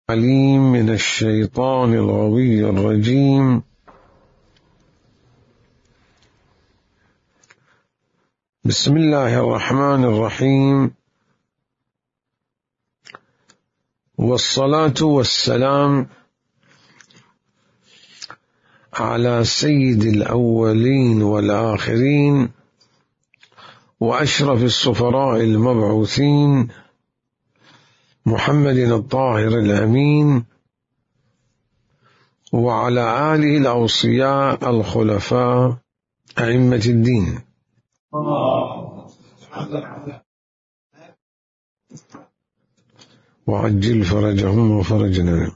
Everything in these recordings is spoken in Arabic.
عليم من الشيطان الغوي الرجيم. بسم الله الرحمن الرحيم، والصلاة والسلام على سيد الأولين والآخرين وأشرف السفراء المبعوثين محمد الطاهر الأمين، وعلى آله الأوصياء الخلفاء أئمة الدين. وعجل فرجهم وفرجنا.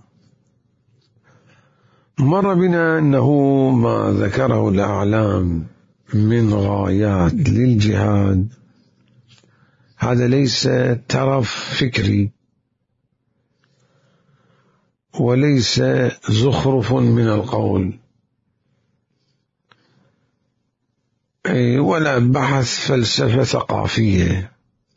مر بنا أنه ما ذكره الأعلام من غايات للجهاد هذا ليس ترف فكري وليس زخرف من القول ولا بحث فلسفة ثقافية،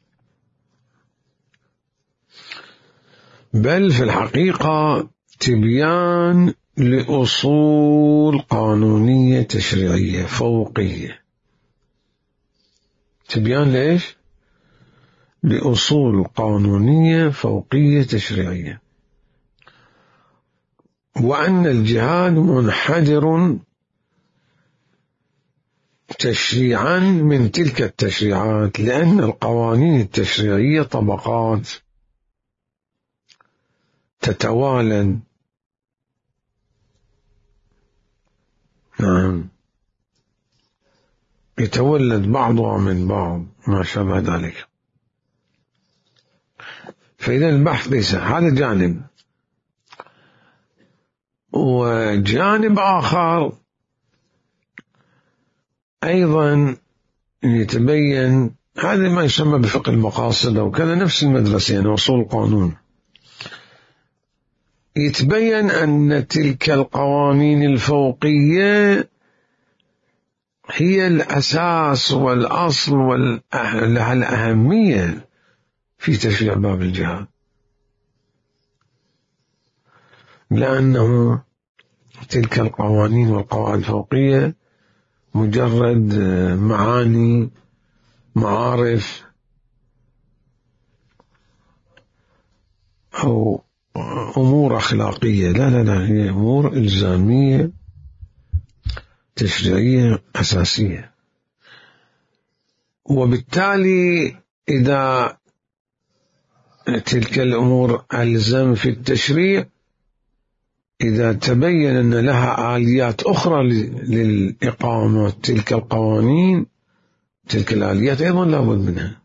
بل في الحقيقة تبيان لأصول قانونية تشريعية فوقية. تبيان ليش؟ لأصول قانونية فوقية تشريعية، وأن الجهاد منحدر تشريعا من تلك التشريعات، لأن القوانين التشريعية طبقات تتوالد، يتولد بعضها من بعض ما شابه ذلك. فإذا البحث ليس هذا جانب، وجانب آخر أيضا يتبين، هذا ما يسمى بفقه المقاصد أو كذا، نفس المدرسة يعني أصول القانون. يتبين أن تلك القوانين الفوقية هي الأساس والأصل ولها الأهمية في تشريع باب الجهاد، لأنه تلك القوانين والقواعد الفوقية مجرد معاني معارف أو أمور أخلاقية، لا هي أمور إلزامية تشريعية أساسية. وبالتالي إذا تلك الأمور ألزم في التشريع، إذا تبين أن لها آليات أخرى للإقامة تلك القوانين، تلك الآليات أيضا لابد منها.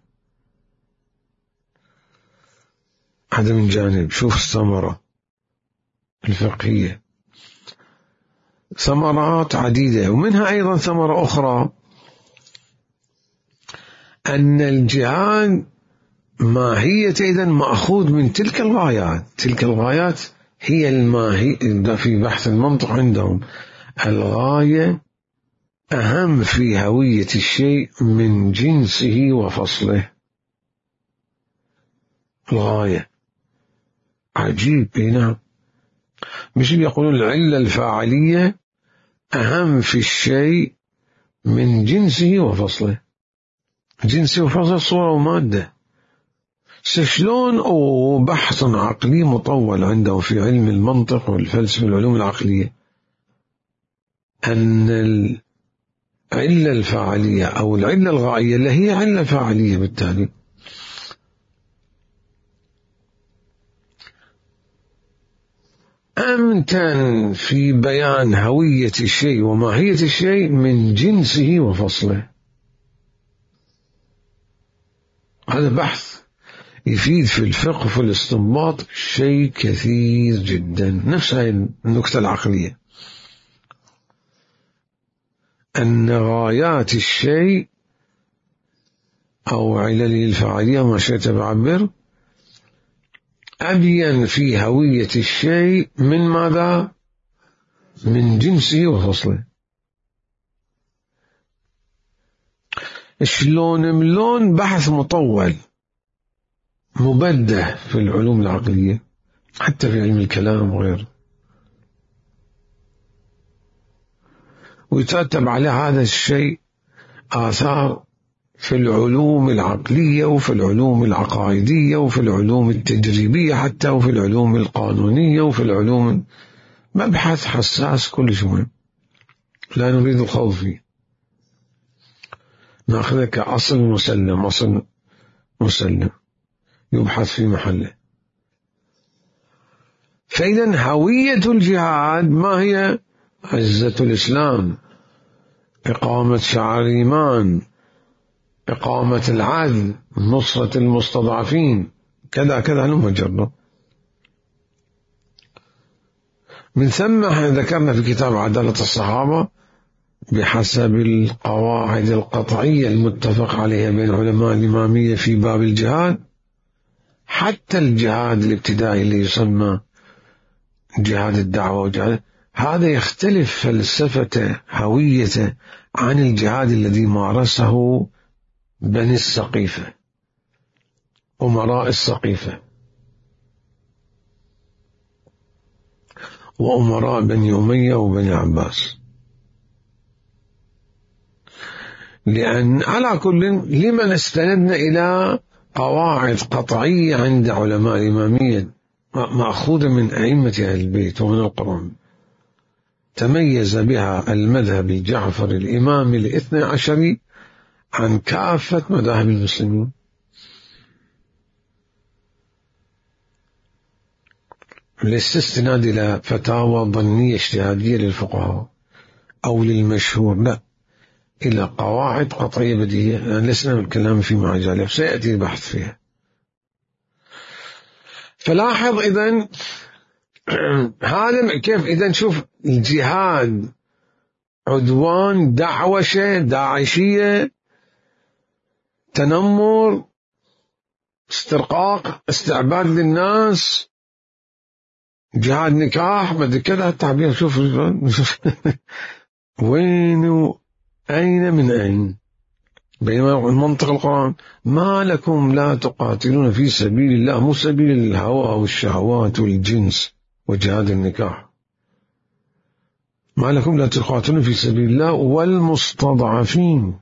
هذا من جانب. شوف الثمرة الفقهية، ثمرات عديدة، ومنها أيضا ثمرة أخرى، أن الجهاد ماهية إذن مأخوذ من تلك الغايات. تلك الغايات هي الماهية في بحث المنطق عندهم، الغاية أهم في هوية الشيء من جنسه وفصله. الغاية عجيب. هنا مش يقولون العلة الفاعلية أهم في الشيء من جنسه وفصله. جنسه وفصله صورة ومادة. شلون؟ أو بحث عقلي مطول عندهم في علم المنطق والفلسفة والعلوم العقلية، أن العلة الفاعلية أو العلة الغائية اللي هي علة فاعلية، بالتالي أمتن في بيان هوية الشيء وماهية الشيء من جنسه وفصله. هذا بحث يفيد في الفقه وفي الاستنباط شيء كثير جدا. نفس هذه النكتة العقلية، أن غايات الشيء أو علله الفاعلية ما شئت بعبر أبين في هوية الشيء من ماذا؟ من جنسه وفصله. شلون ملون بحث مطول مبدع في العلوم العقلية، حتى في علم الكلام وغيره، ويترتب على هذا الشيء آثار في العلوم العقلية وفي العلوم العقائدية وفي العلوم التجريبية حتى، وفي العلوم القانونية وفي العلوم. مبحث حساس كلش مهم، لا نريد الخوض فيه، نأخذه كأصل مسلم، أصل مسلم يبحث في محله. فإذا هوية الجهاد ما هي؟ عزة الإسلام، إقامة شعار الإيمان، إقامة العدل، نصرة المستضعفين، كذا كذا نمجرد. من ثم ذكرنا في كتاب عدالة الصحابة بحسب القواعد القطعية المتفق عليها بين علماء الإمامية في باب الجهاد، حتى الجهاد الابتدائي اللي يسمى جهاد الدعوة وجهاد، هذا يختلف فلسفته هويته عن الجهاد الذي مارسه بني السقيفة، أمراء السقيفة وأمراء بني أمية وبني عباس. لأن على كل لمن استندنا إلى قواعد قطعية عند علماء الإمامية مأخوذة من أئمة أهل البيت ومن القرآن، تميز بها المذهب الجعفري الإمامي الاثني عشري عن كافة مذاهب المسلمين. الاستناد إلى فتاوى ظنية اجتهادية للفقهاء أو للمشهور، لا، إلى قواعد قطعية بديهية، يعني لسنا بالكلام في مجالها، سيأتي البحث فيها. فلاحظ إذن هذا كيف إذن شوف الجهاد عدوان، دعوشة، داعشية، تنمر، استرقاق، استعباد للناس، جهاد نكاح، بدي كذا التعبير. شوف وين أين من أين، بينما المنطق القرآن ما لكم لا تقاتلون في سبيل الله، مو سبيل الهوى والشهوات والجنس وجهاد النكاح، ما لكم لا تقاتلون في سبيل الله والمستضعفين.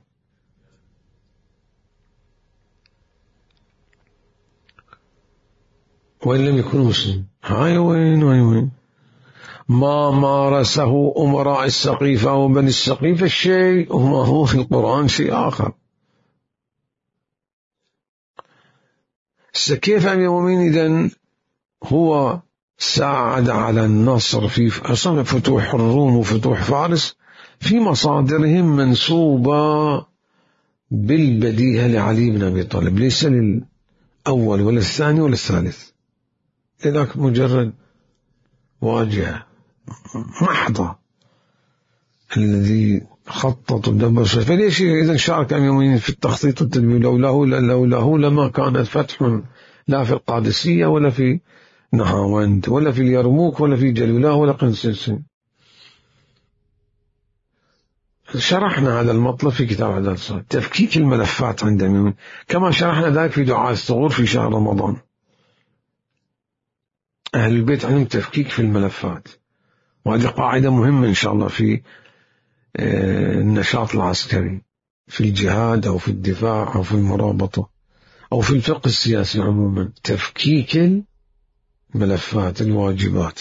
وإن لم يكونوا مسلمين، هاي وين ما مارسه أمراء السقيفة وبني السقيفة شيء، وما هو في القرآن شيء آخر. كيف أمير المؤمنين إذن هو ساعد على النصر في أصلا فتوح الروم وفتوح فارس في مصادرهم منسوبة بالبديهة لعلي بن أبي طالب، ليس للأول ولا الثاني ولا الثالث، لذلك مجرد واجهة محضة الذي خطط ودبر. فليش إذا شارك أمير المؤمنين في التخطيط والتدبير؟ لولاه لما كانت فتح لا في القادسية ولا في نهاوند ولا في اليرموك ولا في جلولاه ولا قنسنسين. شرحنا هذا المطلب في كتاب عدالة الصحابة، تفكيك الملفات عند أمير المؤمنين، كما شرحنا ذلك في دعاء الثغور في شهر رمضان. أهل البيت عندهم تفكيك في الملفات، وهذه قاعدة مهمة إن شاء الله في النشاط العسكري، في الجهاد أو في الدفاع أو في المرابطة أو في الفقه السياسي عموما، تفكيك الملفات، الواجبات،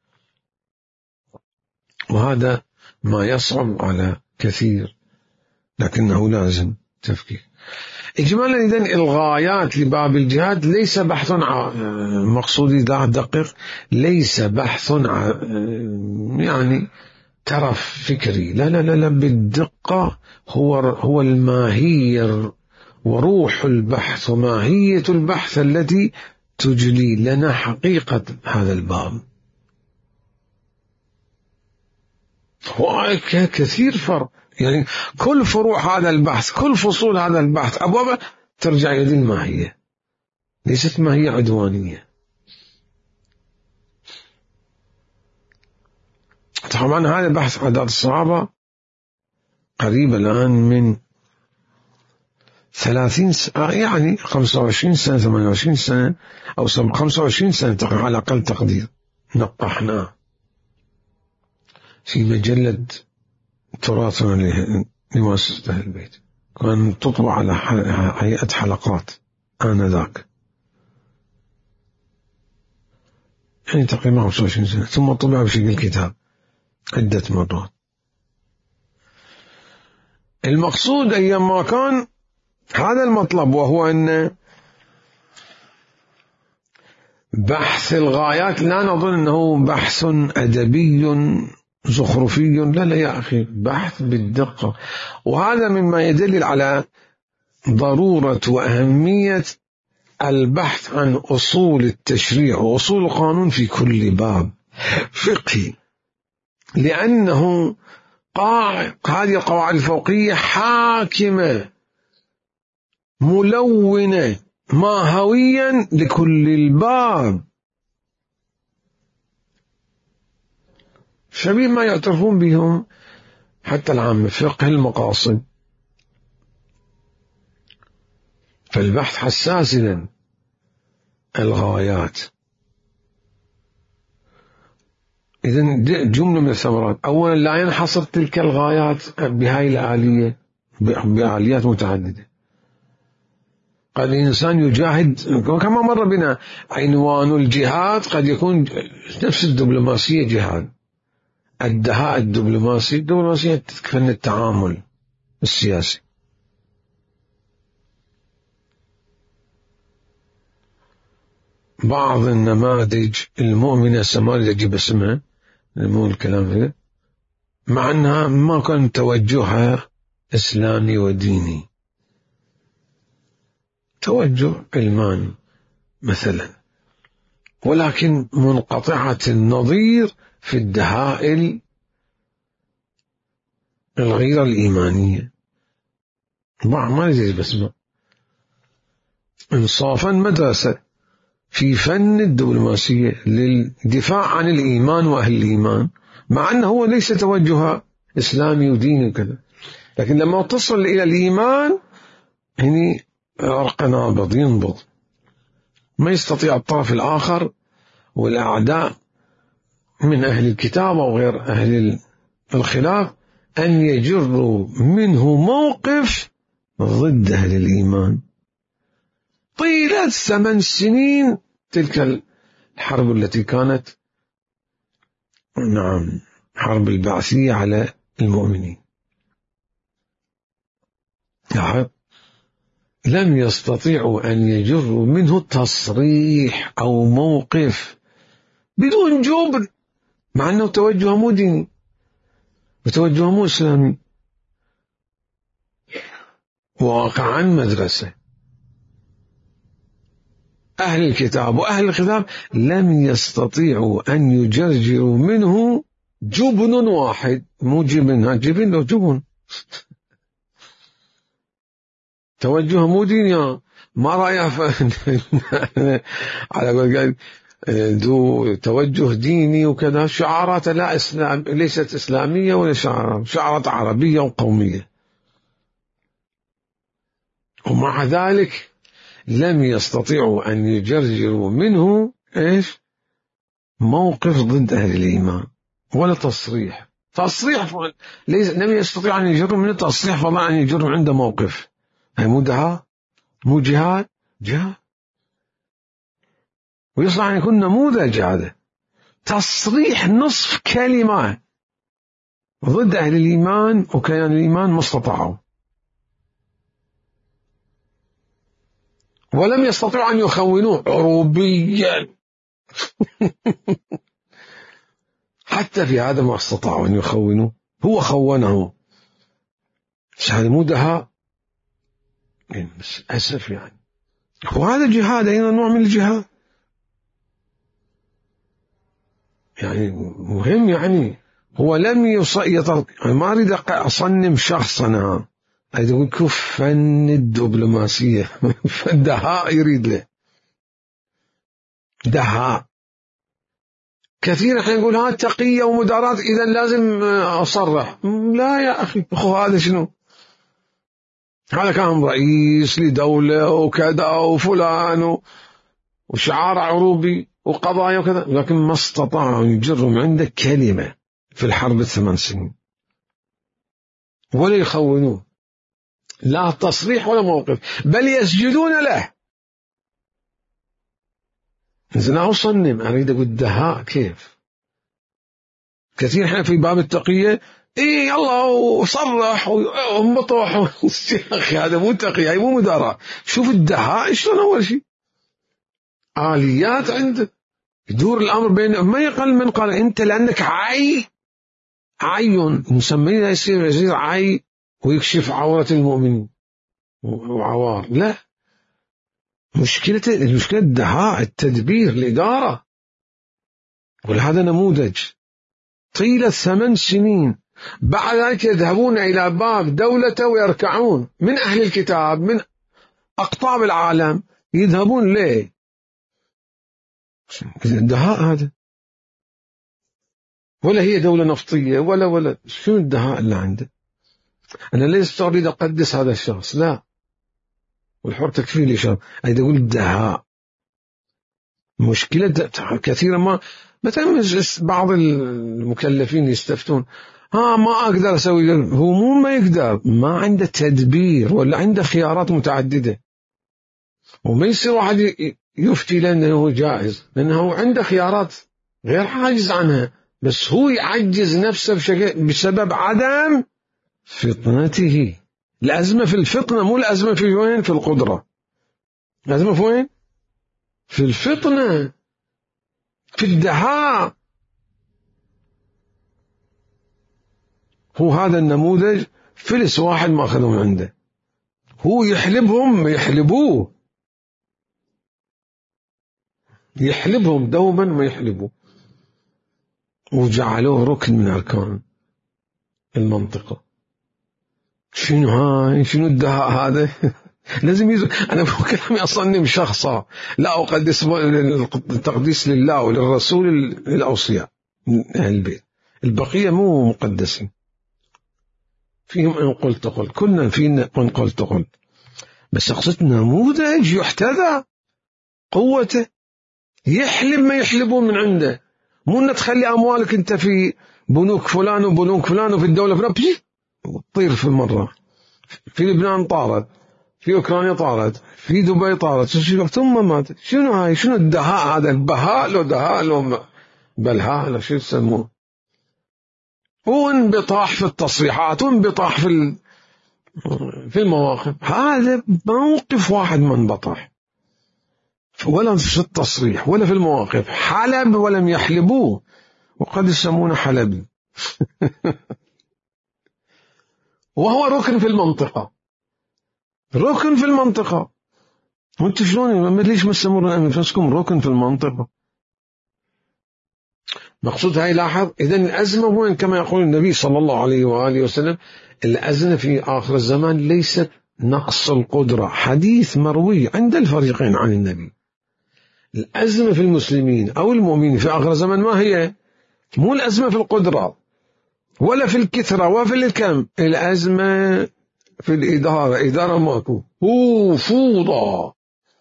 وهذا ما يصعب على كثير لكنه لازم تفكيك. إجمالا إذن الغايات لباب الجهاد ليس بحث عن مقصودي لا دقيق، ليس بحث عن يعني ترف فكري، لا لا لا، بالدقة هو الماهية وروح البحث وماهية البحث التي تجلي لنا حقيقة هذا الباب. كثير فرق، يعني كل فروع هذا البحث، كل فصول هذا البحث أبواب ترجع إلى الماهية، ليست ماهية عدوانية. طبعا هذا بحث عدالة الصحابة قريب الآن من 30 سنة، يعني 25 سنة 28 سنة أو 25 سنة على أقل تقدير نقحناه في مجلة تراثنا لمؤسسة أهل البيت، كان تطبع على هيئة حلقات آنذاك، يعني تقريبا 25 سنة، ثم طبع بشكل كتاب عدة مرات. المقصود أيام ما كان هذا المطلب، وهو أن بحث الغايات لا نظن أنه بحث أدبي زخرفي، لا لا يا أخي، بحث بالدقة. وهذا مما يدل على ضرورة وأهمية البحث عن أصول التشريع وأصول القانون في كل باب فقهي، لأنه هذه القواعد الفوقية حاكمة ملونة ماهويا لكل الباب، شبيه ما يعترفون بهم حتى العامة، فقه المقاصد. فالبحث حساس إذن الغايات. إذن جملة من الثمرات، أولا لا ينحصر تلك الغايات بهاي الآلية، بآليات متعددة. قد الإنسان يجاهد كما مر بنا، عنوان الجهاد قد يكون نفس الدبلوماسية جهاد، الدهاء الدبلوماسي، الدبلوماسية تكفن التعامل السياسي. بعض النماذج المؤمنة السماوية يجب اسمها، مو الكلام فيه، مع أنها ما كان توجهها إسلامي وديني، توجه علماني مثلا، ولكن منقطعة النظير في الدهاء الغير الإيمانية. ما يجب اسمها. انصافا مدرسة في فن الدبلوماسية للدفاع عن الإيمان وأهل الإيمان، مع أنه هو ليس توجه إسلامي وديني وكذا، لكن لما تصل إلى الإيمان هني عرق نابض ينبض، ما يستطيع الطرف الآخر والأعداء من أهل الكتاب أو غير أهل الخلاف أن يجروا منه موقف ضد أهل الإيمان. طيلة 8 سنين تلك الحرب التي كانت، نعم، حرب البعثية على المؤمنين، لم يستطيعوا أن يجروا منه تصريح أو موقف بدون جبر، مع أنه توجه مو ديني وتوجه مو إسلامي، واقعا مدرسة. أهل الكتاب وأهل الخلاف لم يستطيعوا أن يجرجروا منه جبن واحد، مو جبن، جبن لو جبن، توجه مو ديني، ما رأيه على قول ذو توجه ديني وكذا، شعارات لا إسلام، ليست إسلامية ولا شعارات عربية وقومية، ومع ذلك لم يستطيعوا أن يجرجروا منه إيش موقف ضد أهل الإيمان ولا تصريح لم يستطيع أن يجروا منه تصريح، فضلا أن يجروا عنده موقف. هي مو دعاء، مو جهاد، ويصنع أن يكون نموذج، هذا تصريح نصف كلمة ضد أهل الإيمان وكيان الإيمان ما استطاعوا، ولم يستطيعوا أن يخونوه عروبيا حتى في هذا ما استطاعوا أن يخونوه، هو خونه. هذا مو دهاء، بس أسف يعني. وهذا جهاد، أيضا نوع من الجهاد، يعني مهم. يعني هو لم ما أريد أصنم شخصنا، أريد أقول كيف فن الدبلوماسية فالدهاء يريد له دهاء. كثير احنا نقول ها تقية ومداراة، إذا لازم أصرح. لا يا أخي، هذا شنو؟ هذا كان رئيس لدولة وكذا وفلان وشعار عروبي وقضايا وكذا، لكن ما استطاعوا يجروا من عنده كلمة في الحرب ال8 سنين ولا يخونوه، لا تصريح ولا موقف، بل يسجدون له. أنا أصنم أريد أقول دهاء كيف. كثير احنا في باب التقية إيه الله وصرح ومطوح أخي هذا مو تقية، مو مدارة. شوف الدهاء شلون. أول شيء آليات عنده يدور الأمر بين ما يقل من قال أنت لأنك عين نسميه يصير عي ويكشف عورة المؤمنين وعوار. لا، المشكلة الدهاء، التدبير، الإدارة. ولهذا نموذج طيلة 8 سنين. بعد ذلك يذهبون إلى باب دولته ويركعون من أهل الكتاب من أقطاب العالم، يذهبون ليه؟ الدهاء هذا. ولا هي دولة نفطية ولا شو الدهاء اللي عنده؟ أنا ليس أريد أقدس هذا الشخص، لا، والحر تكفي لي شر. أريد أقول الدهاء. مشكلة كثيرا ما مثلا بعض المكلفين يستفتون ما أقدر أسوي. هو مو ما يقدر، ما عنده تدبير ولا عنده خيارات متعددة. وما يصير واحد يفتي لأنه جائز، لأنه عنده خيارات غير عاجز عنها، بس هو يعجز نفسه بسبب عدم فطنته. الأزمة في الفطنة، مو الأزمة في وين؟ في القدرة. الأزمة في وين؟ في الفطنة، في الدهاء. هو هذا النموذج فلس واحد ما أخذوا من عنده. هو يحلبهم، يحلبهم دوما ما يحلبوا، وجعلوه ركن من أركان المنطقة. شنو الدهاء هذا؟ لازم أنا كلامي أصنم شخصا، لا أقدس التقديس لله وللرسول الأوصياء أهل البيت، البقية مو مقدسين. فيهم إن قلت قل، كنا فينا إن قلت قل، بس أقصد نموذج يحتذى قوته، يحلب ما يحلبون من عنده. مو أن تخلي أموالك أنت في بنوك فلان وبنوك فلان وفي الدولة فلان تطير في مرة. في لبنان طارت، في أوكرانيا طارت، في دبي طارت، ثم مات. شنو الدهاء هذا؟ البهاء لو دهاء لو بلهاء لو شو يسموه. وانبطاح في التصريحات وانبطاح في المواقف. هذا موقف واحد ما انبطح، ولا في التصريح ولا في المواقف. حلب ولم يحلبوه، وقد يسمونه حلبي. وهو ركن في المنطقة، ركن في المنطقة. وانتم شلون ليش ما تسمون أنفسكم ركن في المنطقة؟ مقصود هاي لاحظ. إذن الأزمة وين؟ كما يقول النبي صلى الله عليه وآله وسلم، الأزمة في آخر الزمان ليست نقص القدرة. حديث مروي عند الفريقين عن النبي. الأزمة في المسلمين أو المؤمنين في آخر الزمان ما هي؟ مو الأزمة في القدرة ولا في الكثرة ولا في الكم. الأزمة في الإدارة. إدارة ماكو، هو فوضى،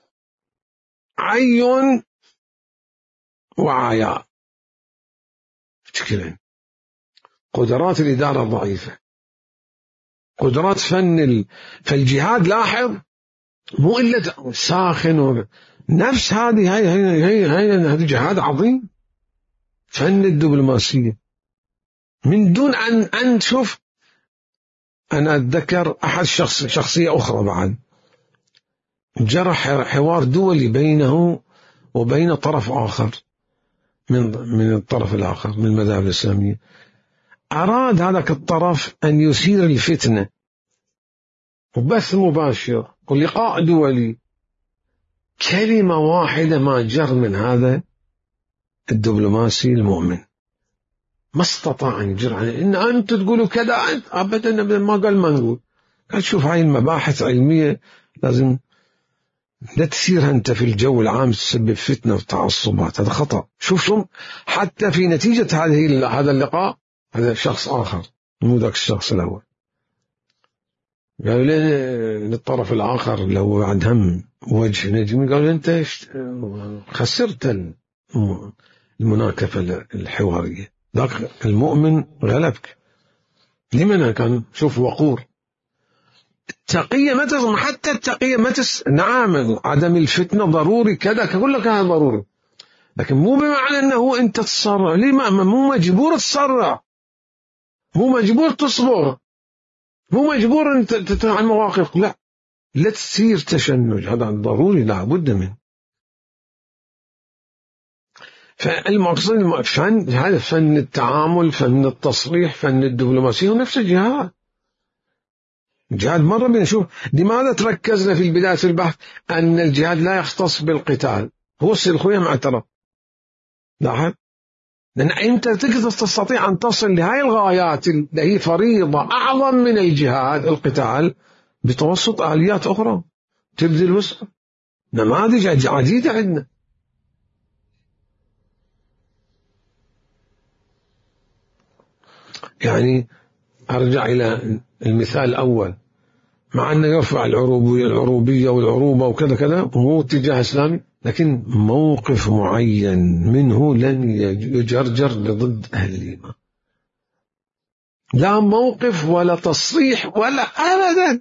عين وعياء. شكلين. قدرات الإدارة ضعيفة، قدرات فالجهاد لاحظ مو إلا ساخن نفس هذه هي جهاد عظيم. فن الدبلوماسية من دون أن شوف. أنا أتذكر أحد شخصية أخرى بعد جرى حوار دولي بينه وبين طرف آخر من الطرف الآخر من المذاهب الإسلامية. أراد هذاك الطرف أن يثير الفتنة، وبث مباشر ولقاء دولي. كلمة واحدة ما جر من هذا الدبلوماسي المؤمن، ما استطاع أن يجر عليه. إن أنت تقولوا كذا، أبدا ما قال ما نقول. قال شوف هاي المباحث علمية لازم لا تثيرها أنت في الجو العام، تسبب فتنة وتعصبات. هذا خطأ. شوف حتى في نتيجة هذا اللقاء هذا شخص آخر مو ذاك الشخص الأول. قالوا للطرف الآخر لو بعد هم وجه نجمي، قالوا أنت خسرت المناكفة الحوارية، ذاك المؤمن غلبك. لمن كان شوف وقور التقية ما حتى التقية ما نعم عدم الفتنة ضروري كذا كل كان ضروري، لكن مو بمعنى أنه أنت تصرع. ليه؟ مو مجبور تصرع، مو مجبور تصبر، مو مجبور أن تتعامل مواقف، لا تصير تشنج، هذا ضروري لا بد منه. فالمقصود فن، هذا فن التعامل، فن التصريح، فن الدبلوماسية، ونفس الجهاد. الجهاد مرة بنشوف لماذا تركزنا في البداية في البحث أن الجهاد لا يختص بالقتال، هو السلخوية معترف. لاحظ، لأن أنت تقدر تستطيع أن تصل لهذه الغايات اللي هي فريضة أعظم من الجهاد القتال بتوسط آليات أخرى تبذل وسط. نماذج عديدة عندنا. يعني أرجع إلى المثال الأول، مع أنه يرفع العروبية والعروبة وكذا كذا وهو اتجاه إسلامي، لكن موقف معين منه لن يجرجر لضد أهل الإيمان، لا موقف ولا تصريح ولا أبدا.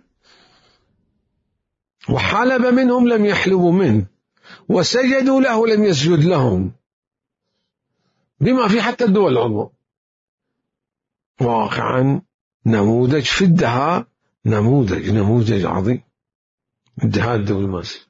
وحلب منهم لم يحلبوا منه، وسجدوا له لم يسجد لهم، بما في حتى الدول العظمى. واقعا نموذج في الدهاء، نموذج عظيم، الدهاء الدبلوماسي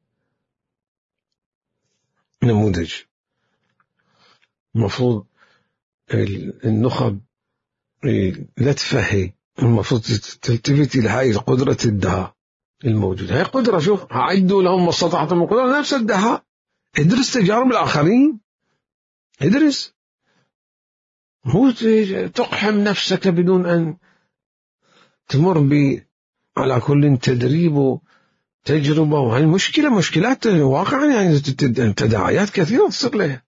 نموذج. المفروض النخب لا تفهي، المفروض تلتفت إلى هاي قدرة الدهاء الموجودة. هاي قدرة، شوف أعدوا لهم ما استطعتم من قدرة، نفس الدهاء. ادرس تجارب الآخرين، ادرس، هو تقحم نفسك بدون أن تمر على كل تدريب وتجربة. وهي مشكلات واقعا، يعني تداعيات كثيرة تصير لها.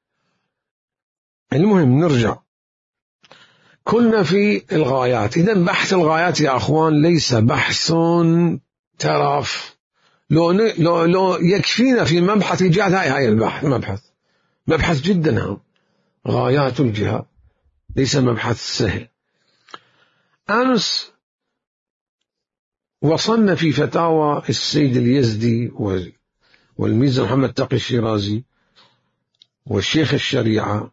المهم نرجع، كنا في الغايات. إذن بحث الغايات يا أخوان ليس بحث ترف. لو يكفينا في مبحث الجهاد، هاي مبحث جدا هام. غايات الجهاد ليس مبحث سهل. أمس وصلنا في فتاوى السيد اليزدي والميزة محمد تقي الشيرازي والشيخ الشريعة،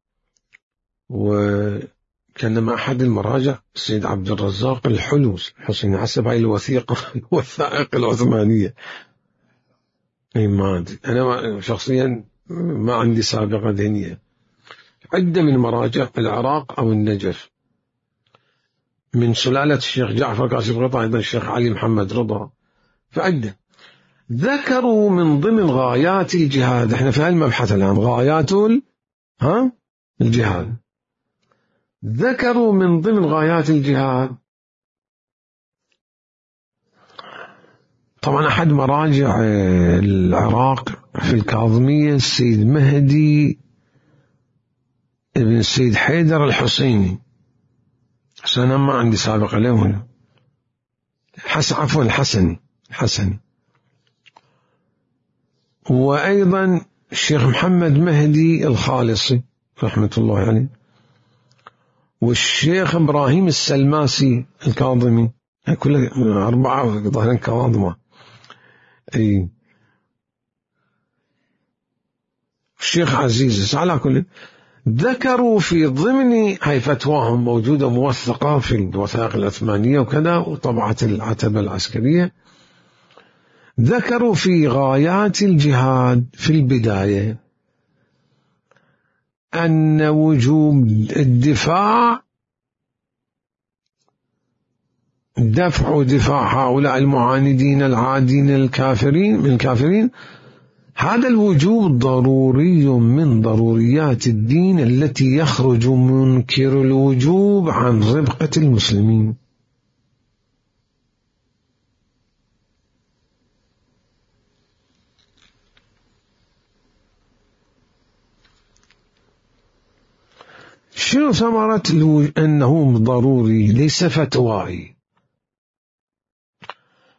وكان مع أحد المراجع السيد عبد الرزاق الحلوس حسين، حسب هاي الوثائق العثمانية. أنا شخصيا ما عندي سابقة ذهنية. عدة من مراجع العراق أو النجف، من سلالة الشيخ جعفر كاشف غطاء، أيضا الشيخ علي محمد رضا، فعدة ذكروا من ضمن غايات الجهاد. احنا في هالمبحث الآن غايات الجهاد. ذكروا من ضمن غايات الجهاد، طبعا أحد مراجع العراق في الكاظمية السيد مهدي ابن السيد حيدر الحسيني، أنا ما عندي سابقة له، عفوا الحسني. وأيضا الشيخ محمد مهدي الخالصي رحمة الله عليه، والشيخ إبراهيم السلماسي الكاظمي، كل 4 ظهرا كاظمة. الشيخ عزيز. على كل ذكروا في ضمن هاي فتواهم موجودة موثقة في الوثائق العثمانية وكذا، وطبعة العتبة العسكرية. ذكروا في غايات الجهاد في البداية أن وجوب الدفاع، دفاع هؤلاء المعاندين العادين الكافرين، هذا الوجوب ضروري من ضروريات الدين التي يخرج منكر الوجوب عن ربقة المسلمين. شنو ثمرة أنه ضروري؟ ليس فتوائي.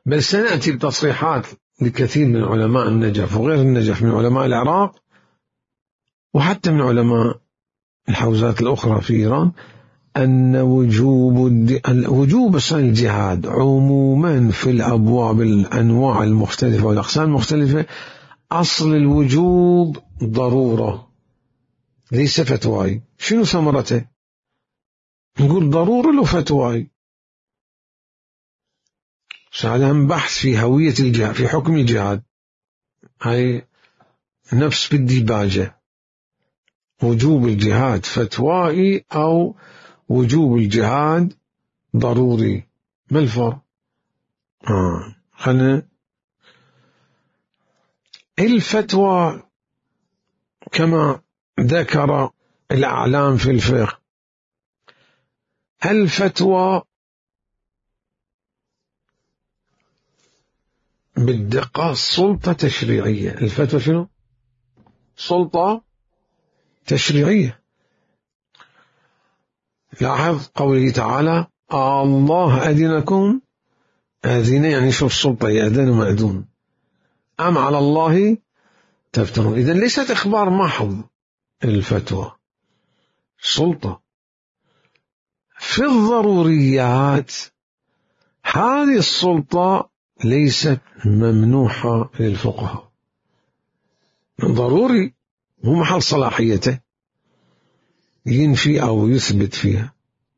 بل سنأتي بتصريحات لكثير من علماء النجف وغير النجف من علماء العراق وحتى من علماء الحوزات الأخرى في إيران أن وجوب الجهاد عموما في الأبواب الأنواع المختلفة والأقسام المختلفة أصل الوجوب ضرورة ليس فتواي. شنو ثمرته؟ نقول ضرورة لو فتواي. سألهم بحث في هوية الجهاد في حكم الجهاد، هاي نفس بالديباجة، وجوب الجهاد فتوائي أو وجوب الجهاد ضروري، ما الفرق؟ خلنا الفتوى كما ذكر الأعلام في الفقه، الفتوى بالدقة سلطة تشريعية. الفتوى شنو؟ سلطة تشريعية. لاحظ قوله تعالى الله أذنكم، أذن يعني شوف السلطة يأذن ومأذون، أم على الله تفترون. إذن ليست إخبار محض الفتوى، سلطة. في الضروريات هذه السلطة ليست ممنوحة للفقهاء، ضروري هو محل صلاحيته ينفي أو يثبت فيها،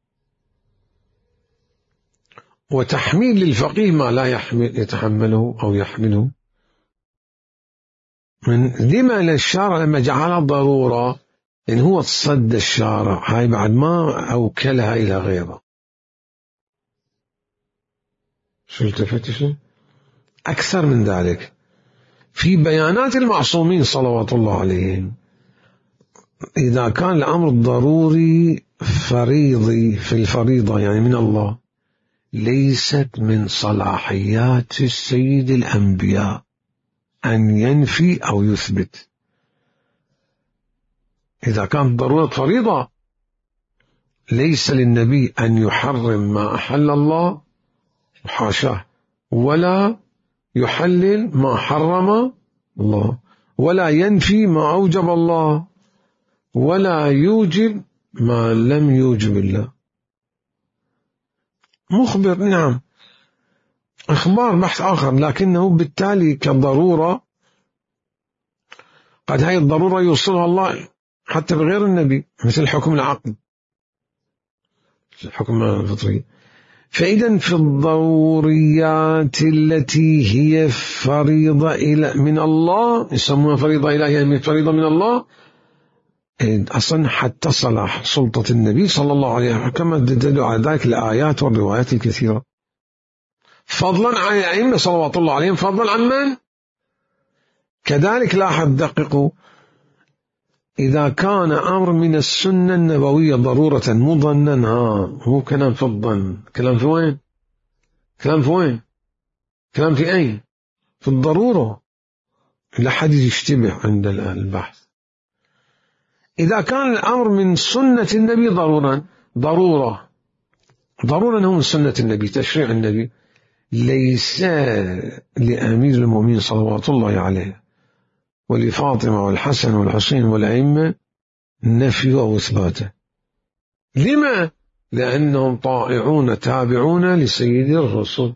وتحميل للفقيه ما لا يتحمله أو يحمله. لما للشارع لما جعلها ضرورة؟ إن هو تصدى الشارع، هاي بعد ما أوكلها إلى غيره. شو التفتش؟ أكثر من ذلك في بيانات المعصومين صلوات الله عليهم، إذا كان الأمر ضروري فريضي في الفريضة يعني من الله، ليست من صلاحيات السيد الأنبياء أن ينفي أو يثبت. إذا كانت ضرورة فريضة ليس للنبي أن يحرم ما أحل الله حاشاه، ولا يحلل ما حرم الله، ولا ينفي ما أوجب الله، ولا يوجب ما لم يوجب الله. مخبر، نعم، إخبار بحث آخر، لكنه بالتالي كضرورة قد هاي الضرورة يوصلها الله حتى بغير النبي، مثل حكم العقل، الحكم الفطري. فإذا في الضروريات التي هي فريضة من الله، يسمونها فريضة إلهية، من فريضة من الله، أصلا حتى صلاح سلطة النبي صلى الله عليه وسلم، كما تدل على ذلك الآيات والروايات الكثيرة، فضلا عن الأئمة صلوات الله عليهم، فضلا عن من؟ كذلك لاحظ دققوا، إذا كان أمر من السنة النبوية ضرورة مظنا، هو كلام في الظن، كلام في وين؟ كلام في وين؟ كلام في أين؟ في الضرورة، لا حد يشتبه عند البحث. إذا كان الأمر من سنة النبي ضرورة هو من سنة النبي، تشريع النبي، ليس لأمير المؤمنين صلوات الله عليه ولفاطمة والحسن والحسين والأئمة نفي أو إثباته. لما؟ لأنهم طائعون تابعون لسيد الرسل.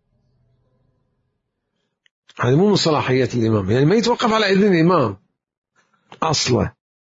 هذه مو من صلاحية الإمام، يعني ما يتوقف على إذن الإمام أصلا.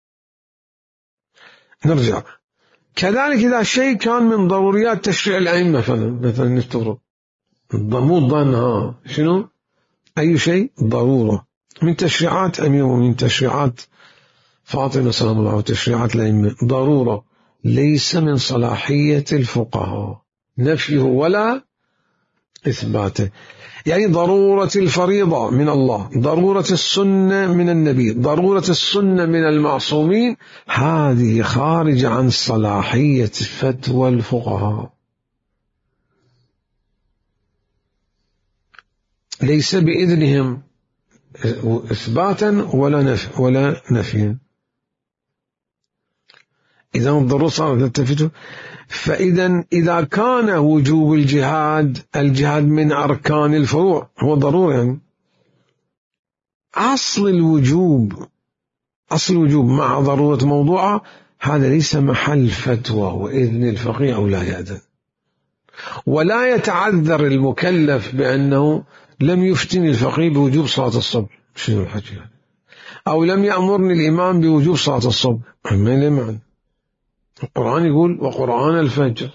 نرجع كذلك إذا شيء كان من ضروريات تشريع الأئمة، مثلا نفترض مو الظن، شنو؟ أي شيء ضرورة من تشريعات أمير ومن تشريعات فاطمة سلام الله وتشريعات الأئمة، ضرورة ليس من صلاحية الفقهاء نفيه ولا إثباته. يعني ضرورة الفريضة من الله، ضرورة السنة من النبي، ضرورة السنة من المعصومين، هذه خارج عن صلاحية فتوى الفقهاء، ليس بإذنهم إثباتا ولا نفيا. إذا الضرورة صارت تلتفت. فإذا إذا كان وجوب الجهاد من أركان الفروع، هو ضروري يعني أصل الوجوب مع ضرورة موضوعه، هذا ليس محل فتوى وإذن الفقيه أو لا يأذن. ولا يتعذر المكلف بأنه لم يفتني الفقيه بوجوب صلاة الصبح، شنو الحكي يعني؟ أو لم يأمرني الإمام بوجوب صلاة الصبح، ما له معنى. القرآن يقول وقرآن الفجر،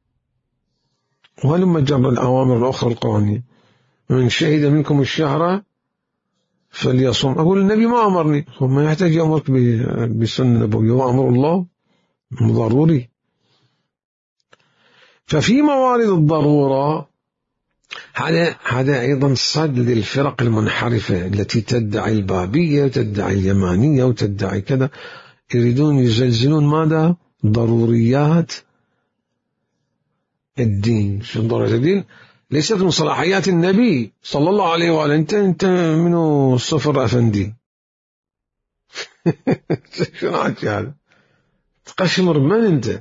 ولما جرى الأوامر الأخرى القرآنية، من شهد منكم الشهر فليصوم. أقول النبي ما أمرني، ما يحتاج يأمرك بسنة نبوية، وأمر الله ضروري. ففي موارد الضرورة هذا أيضا صد للفرق المنحرفة التي تدعي البابية وتدعي اليمانية وتدعي كذا، يريدون يزلزلون ماذا؟ ضروريات الدين. شو ضروريات الدين؟ ليست من صلاحيات النبي صلى الله عليه وآله. أنت منو صفر أفندي؟ شو نحكي هذا؟ تقشمر من أنت؟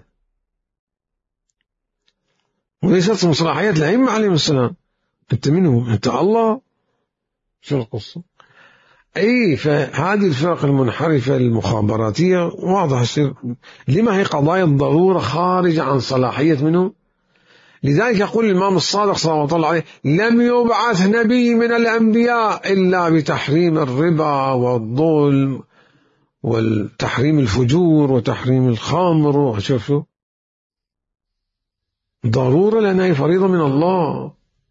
وليست من صلاحيات الأئمة عليهم السلام. أنت منو؟ أنت الله؟ شو القصة؟ أي فهذه الفرق المنحرفة المخابراتية واضح يصير لما هي قضايا الضرورة خارجة عن صلاحية منه. لذلك يقول الإمام الصادق صلى الله عليه لم يبعث نبي من الأنبياء إلا بتحريم الربا والظلم والتحريم الفجور وتحريم الخمر. وشوفوا ضرورة لأنها فريضة من الله.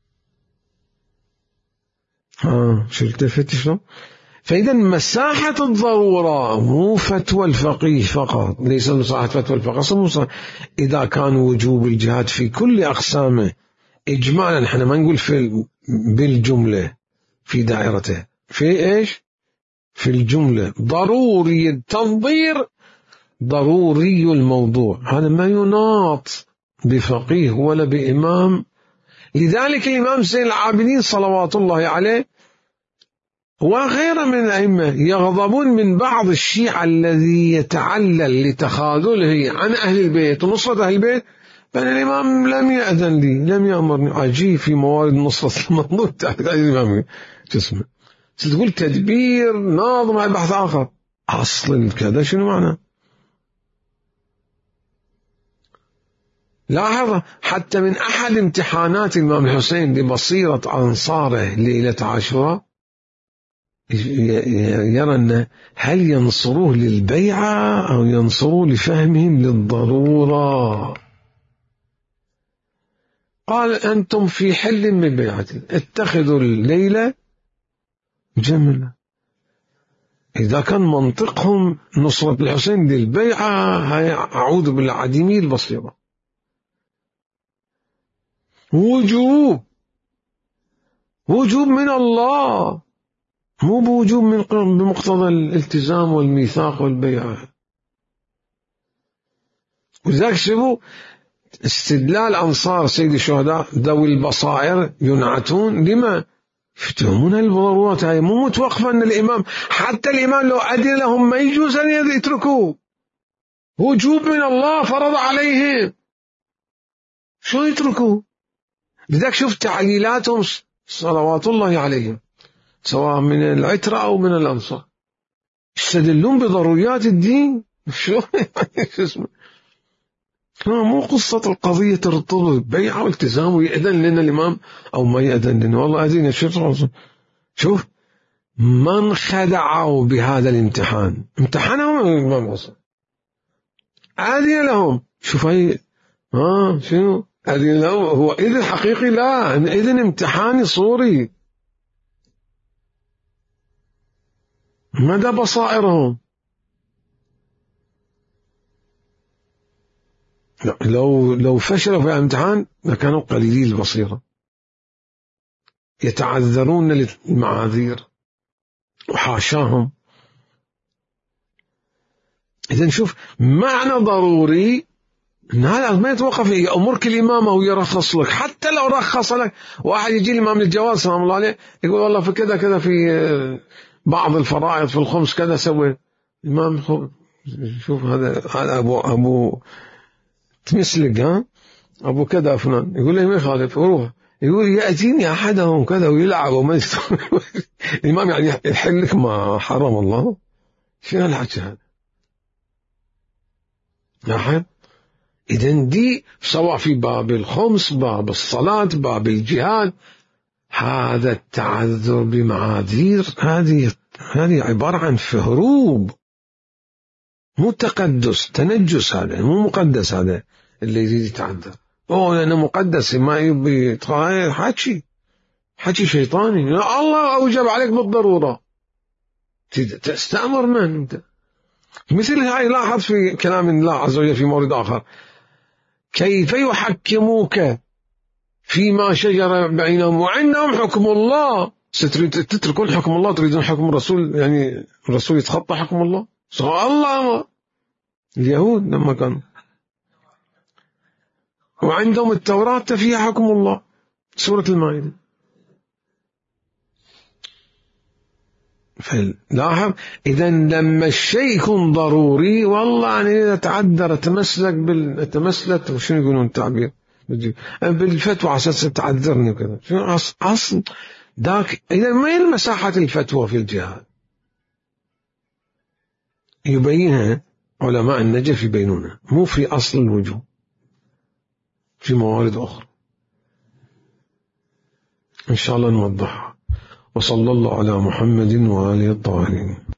شو التفت شلون؟ فإذا مساحة الضرورة مو فتوى الفقيه فقط، ليس مساحة فتوى الفقيه. إذا كان وجوب الجهاد في كل أقسامه إجمالا، نحن ما نقول بالجملة في دائرته، في إيش؟ في الجملة ضروري التنظير، ضروري الموضوع. هذا ما يناط بفقيه ولا بإمام. لذلك الإمام زين العابدين صلوات الله عليه وغيره من الأئمة يغضبون من بعض الشيعة الذي يتعلل لتخاذله عن أهل البيت ونصرة أهل البيت، بأن الإمام لم يأذن لي، لم يأمرني. عجيب في موارد نصرة المنظور تحت الإمام تسمع تقول تدبير ناظم على بحث آخر. أصل كذا شنو معنى؟ لاحظ حتى من أحد امتحانات الإمام الحسين لبصيرة أنصاره ليلة عاشوراء يرى أن هل ينصروه للبيعة أو ينصروه لفهمهم للضرورة. قال أنتم في حل من بيعتي، اتخذوا الليلة جملة. إذا كان منطقهم نصرة الحسين للبيعة، هاي أعوذ بالعديمي البصيرة. وجوب من الله، مو بوجوب بمقتضى الالتزام والميثاق والبيعة. وذلك شبه استدلال أنصار سيد الشهداء ذوي البصائر ينعتون لما يفتهمون الضرورات. هاي مو متوقفة أن الإمام، حتى الإمام لو أذن لهم ما يجوز أن يتركوه. وجوب من الله فرض عليهم، شو يتركوه؟ لذلك شوف تعليلاتهم صلوات الله عليهم سواء من العترة أو من الأنصار، يستدلون بضروريات الدين. شو اسمه؟ مو قصة القضية ترتبط ببيعة والتزام ويأذن لنا الإمام أو ما يأذن لنا. والله أذن الشيخ. شوف من خدعوا بهذا الامتحان، امتحنهم الإمام حسن، أذن لهم. شوف هاي شنو أذن لهم؟ هو إذن حقيقي؟ لا، إذن امتحاني صوري. مدى بصائرهم؟ لو فشلوا في الامتحان لكانوا قليلي البصيرة، يتعذرون للمعاذير وحاشاهم. إذن شوف معنى ضروري إن هذا ما يتوقف يأمرك الإمام أو يرخص لك. حتى لو رخص لك واحد يجي الإمام للجواز سلام الله عليه يقول والله في كذا كذا في بعض الفرائض في الخمس كذا سوي، الإمام شوف هذا أبو تمسلق، ها أبو كذا فلان، يقول له ما يخالف روح، يقول يأتيني أحدهم كذا ويلعب وما الإمام يعني يحلك ما حرم الله. شنو الحكي هذا؟ لاحظ، إذن دي سواء في باب الخمس، باب الصلاة، باب الجهاد، هذا التعذر بمعاذير هذه عبارة عن فهروب، مو تقدس، تنجس، هذا مو مقدس. هذا اللي يريد يتعذر لأنه مقدس ما يبي حكي شيطاني. الله أوجب عليك بالضرورة، تستأمر من أنت؟ مثل هاي لاحظ في كلام الله عز وجل في مورد آخر: كيف يحكموك فيما شجر بينهم وعندهم حكم الله. تتركون حكم الله تريدون حكم الرسول، يعني الرسول يتخطى حكم الله؟ الله أمر اليهود لما كانوا وعندهم التوراة فيها حكم الله، سورة المائدة. فلاحظ، إذن لما الشيء يكون ضروري، والله يعني إذا تعذر أتمسلك وشنو يقولون التعبير بالفتوى على أساس تعذرني وكذا. شنو أصل ذاك؟ إذا ما هي مساحة الفتوى في الجهاد؟ يبينها علماء النجف، يبينونها مو في أصل الوجوب، في موارد أخرى إن شاء الله نوضحها. وصلى الله على محمد وآله الطاهرين.